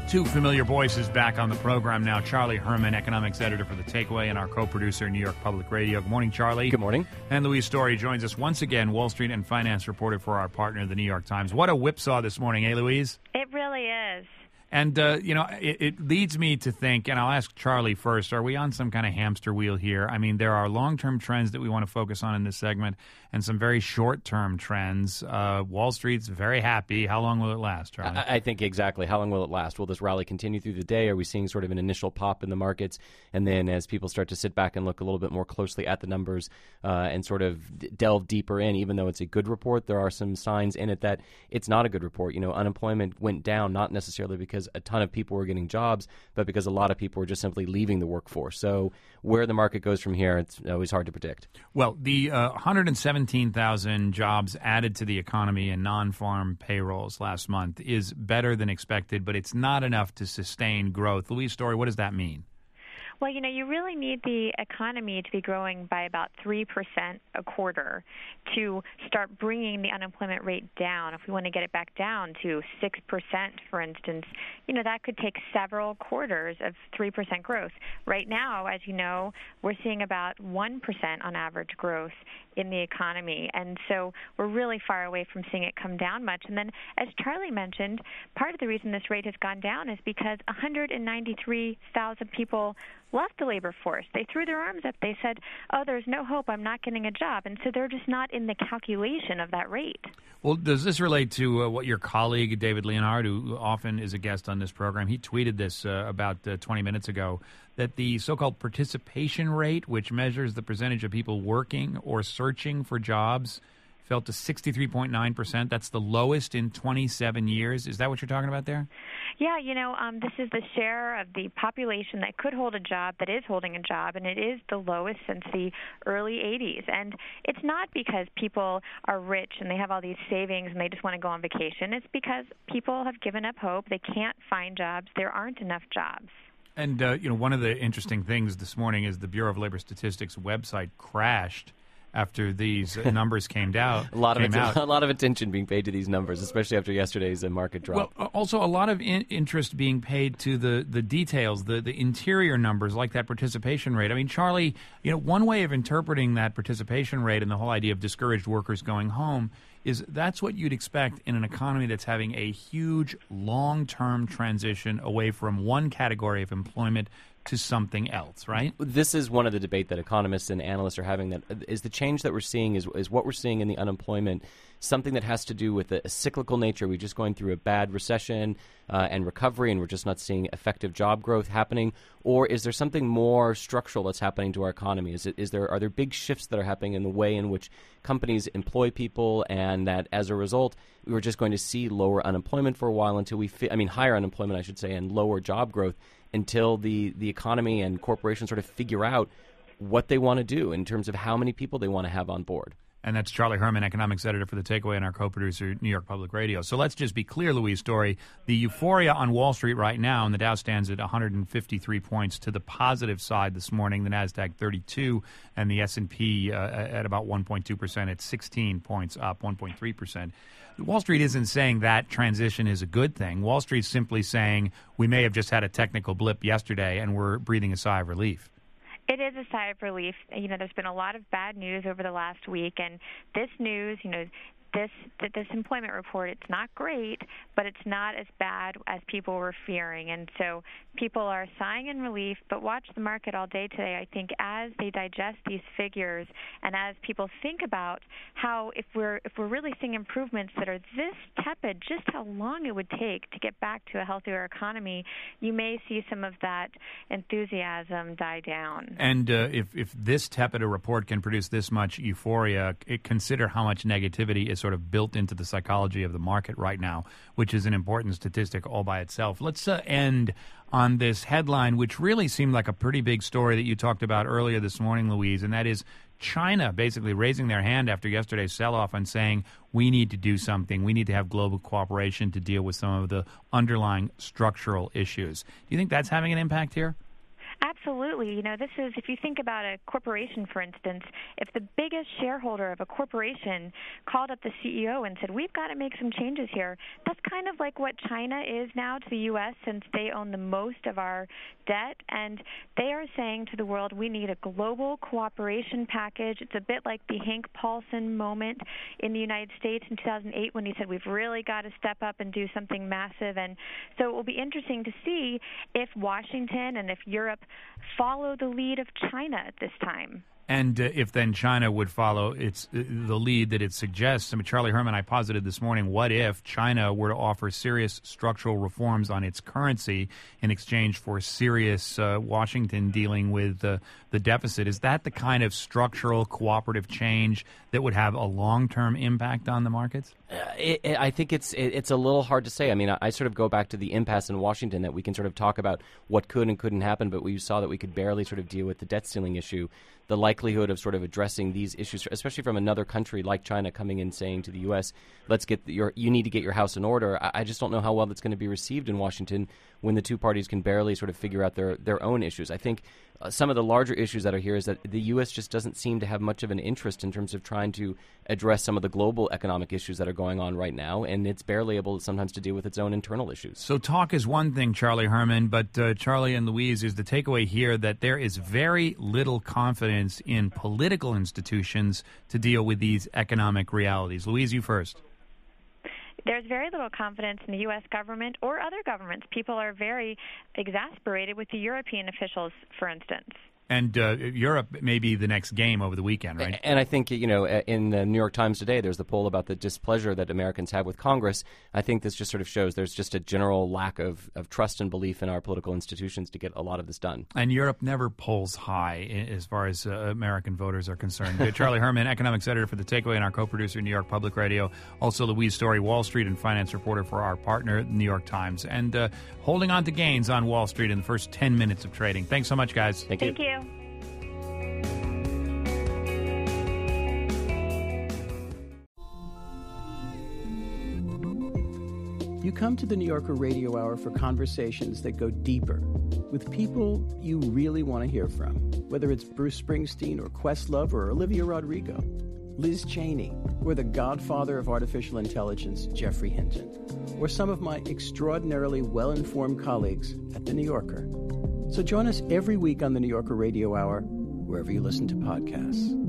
Two familiar voices back on the program now. Charlie Herman, economics editor for The Takeaway, and our co-producer, New York Public Radio. Good morning, Charlie. Good morning. And Louise Story joins us once again, Wall Street and finance reporter for our partner, The New York Times. What a whipsaw this morning, eh, Louise? It really is. And, it leads me to think, and I'll ask Charlie first, are we on some kind of hamster wheel here? I mean, there are long-term trends that we want to focus on in this segment and some very short-term trends. Wall Street's very happy. How long will it last, Charlie? I think exactly. How long will it last? Will this rally continue through the day? Are we seeing sort of an initial pop in the markets? And then as people start to sit back and look a little bit more closely at the numbers and sort of delve deeper in, even though it's a good report, there are some signs in it that it's not a good report. You know, unemployment went down, not necessarily because a ton of people were getting jobs, but because a lot of people were just simply leaving the workforce. So where the market goes from here, it's always hard to predict. Well, the 117,000 jobs added to the economy in non-farm payrolls last month is better than expected, but it's not enough to sustain growth. Louise Story, what does that mean? Well, you really need the economy to be growing by about 3% a quarter to start bringing the unemployment rate down. If we want to get it back down to 6%, for instance, that could take several quarters of 3% growth. Right now, as you know, we're seeing about 1% on average growth in the economy. And so we're really far away from seeing it come down much. And then, as Charlie mentioned, part of the reason this rate has gone down is because 193,000 people left the labor force. They threw their arms up. They said, oh, there's no hope. I'm not getting a job. And so they're just not in the calculation of that rate. Well, does this relate to what your colleague, David Leonhardt, who often is a guest on this program, he tweeted this about 20 minutes ago, that the so-called participation rate, which measures the percentage of people working or searching for jobs, fell to 63.9%. That's the lowest in 27 years. Is that what you're talking about there? Yeah, this is the share of the population that could hold a job that is holding a job, and it is the lowest since the early 80s. And it's not because people are rich and they have all these savings and they just want to go on vacation. It's because people have given up hope. They can't find jobs. There aren't enough jobs. And, one of the interesting things this morning is the Bureau of Labor Statistics website crashed after these numbers came out. A lot of attention being paid to these numbers, especially after yesterday's market drop. Well, also a lot of interest being paid to the details, the interior numbers, like that participation rate. I mean, Charlie, one way of interpreting that participation rate and the whole idea of discouraged workers going home is that's what you'd expect in an economy that's having a huge long-term transition away from one category of employment to something else, right? This is one of the debate that economists and analysts are having, that is the change that we're seeing is what we're seeing in the unemployment something that has to do with a cyclical nature. We're just going through a bad recession and recovery, and we're just not seeing effective job growth happening? Or is there something more structural that's happening to our economy? Are there big shifts that are happening in the way in which companies employ people, and that as a result, we're just going to see lower unemployment for a while until higher unemployment, I should say, and lower job growth until the economy and corporations sort of figure out what they want to do in terms of how many people they want to have on board? And that's Charlie Herman, economics editor for The Takeaway, and our co-producer, New York Public Radio. So let's just be clear, Louise Story. The euphoria on Wall Street right now, and the Dow stands at 153 points to the positive side this morning, the NASDAQ 32, and the S&P at about 1.2%. It's 16 points up, 1.3%. Wall Street isn't saying that transition is a good thing. Wall Street's simply saying we may have just had a technical blip yesterday, and we're breathing a sigh of relief. It is a sigh of relief. There's been a lot of bad news over the last week, and this news, this employment report, it's not great, but it's not as bad as people were fearing. And so people are sighing in relief, but watch the market all day today. I think as they digest these figures and as people think about how if we're really seeing improvements that are this tepid, just how long it would take to get back to a healthier economy, you may see some of that enthusiasm die down. And if this tepid a report can produce this much euphoria, consider how much negativity is sort of built into the psychology of the market right now, which is an important statistic all by itself. Let's end on this headline, which really seemed like a pretty big story that you talked about earlier this morning, Louise, and that is China basically raising their hand after yesterday's sell-off and saying, we need to do something. We need to have global cooperation to deal with some of the underlying structural issues. Do you think that's having an impact here? absolutely. This is, if you think about a corporation, for instance, if the biggest shareholder of a corporation called up the CEO and said, we've got to make some changes here, that's kind of like what China is now to the U.S., since they own the most of our debt. And they are saying to the world, we need a global cooperation package. It's a bit like the Hank Paulson moment in the United States in 2008 when he said, we've really got to step up and do something massive. And so it will be interesting to see if Washington and if Europe follow the lead of China at this time. And if then China would follow the lead that it suggests. I mean, Charlie Herman, I posited this morning, what if China were to offer serious structural reforms on its currency in exchange for serious Washington dealing with the deficit? Is that the kind of structural cooperative change that would have a long-term impact on the markets? I think it's a little hard to say. I mean, I sort of go back to the impasse in Washington, that we can sort of talk about what could and couldn't happen, but we saw that we could barely sort of deal with the debt ceiling issue. The likelihood of sort of addressing these issues, especially from another country like China coming in saying to the U.S., you need to get your house in order. I just don't know how well that's going to be received in Washington when the two parties can barely sort of figure out their own issues. I think some of the larger issues that are here is that the U.S. just doesn't seem to have much of an interest in terms of trying to address some of the global economic issues that are going on right now, and it's barely able sometimes to deal with its own internal issues. So talk is one thing, Charlie Herman, but Charlie and Louise, is the takeaway here that there is very little confidence in political institutions to deal with these economic realities. Louise, you first. There's very little confidence in the U.S. government or other governments. People are very exasperated with the European officials, for instance. And Europe may be the next game over the weekend, right? And I think, in the New York Times today, there's the poll about the displeasure that Americans have with Congress. I think this just sort of shows there's just a general lack of trust and belief in our political institutions to get a lot of this done. And Europe never polls high as far as American voters are concerned. Charlie Herman, economics editor for The Takeaway and our co-producer, New York Public Radio. Also Louise Story, Wall Street and finance reporter for our partner, New York Times. And holding on to gains on Wall Street in the first 10 minutes of trading. Thanks so much, guys. Thank you. Thank you. You come to the New Yorker Radio Hour for conversations that go deeper with people you really want to hear from, whether it's Bruce Springsteen or Questlove or Olivia Rodrigo, Liz Cheney, or the godfather of artificial intelligence, Geoffrey Hinton, or some of my extraordinarily well-informed colleagues at The New Yorker. So join us every week on the New Yorker Radio Hour, wherever you listen to podcasts.